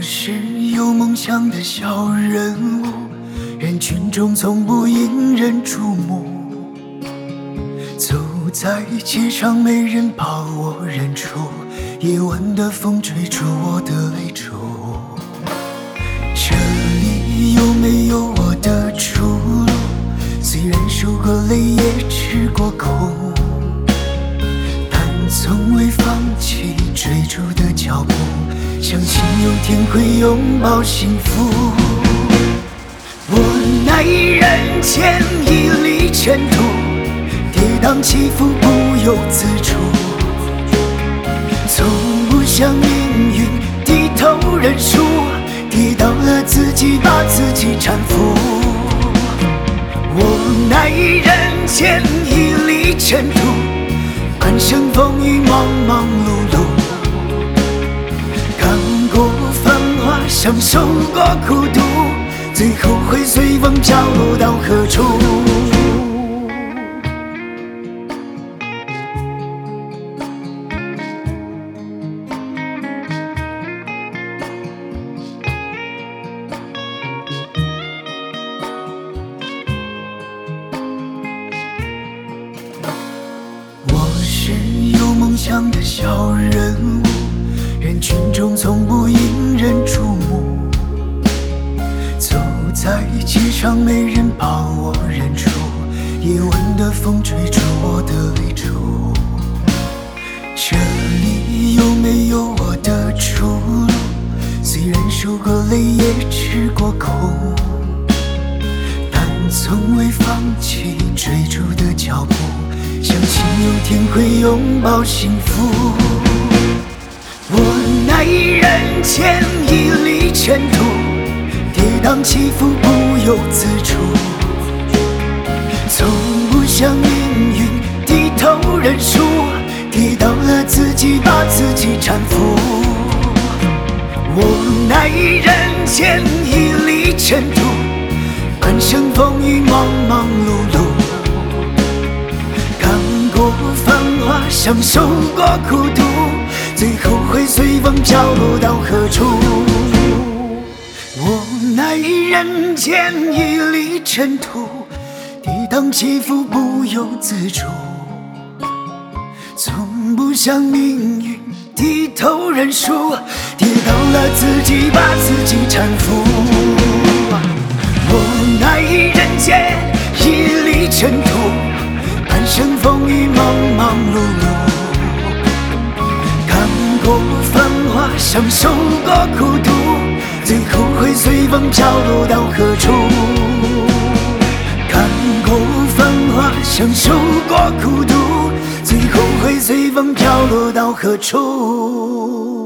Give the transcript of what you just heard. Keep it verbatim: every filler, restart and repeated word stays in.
是有梦想的小人物，人群中从不引人注目。走在街上，没人把我认出，夜晚的风吹出我的泪珠。这里有没有我的出路？虽然受过累，也吃过苦，但从未放弃追逐的脚步，相信有天会拥抱幸福。我乃人间一粒尘土，跌宕起伏不由自主，从不向命运低头认输，跌倒了自己把自己搀扶。我乃人间一粒尘土，半生风雨忙忙碌碌，看过繁华，享受过孤独，最后会随风飘落到何处？我是有梦想的小人物，人群中从不引人注目。走在街上，没人把我认出，夜晚的风吹出我的泪珠。这里有没有我的出路？虽然受过累，也吃过苦，但从未放弃追逐的脚步，相信有天会拥抱幸福。我乃人间一粒尘土，跌宕起伏不由自主，从不向命运低头认输，跌倒了自己把自己搀扶。我乃人间一粒尘土，半生风雨忙忙碌碌，看过繁华，享受过孤独，最后会随风飘落到何处？我乃人间一粒尘土，跌宕起伏不由自主，从不向命运低头认输，跌倒了自己把自己搀扶。我乃人间一粒尘土，半生风雨忙忙碌碌，看过繁华，享受过孤独，最后会随风飘落到何处？看过繁华，享受过孤独，最后会随风飘落到何处？